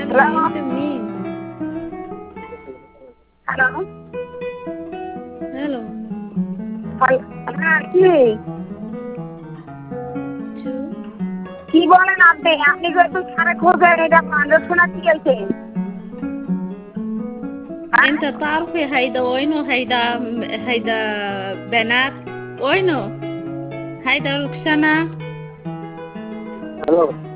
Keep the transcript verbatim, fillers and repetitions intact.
Hello? انت مين؟ Hello? الو Hel- হ্যাঁ কি شو؟ কি বলেন আপনি আপনি যেহেতু সারে খোঁজেন এটা পান্ডব শোনা কি গেছেন হ্যাঁ انت تعرفي هيدا وينو هيدا هيدا بنات وينو هيدا ركسانا হ্যালো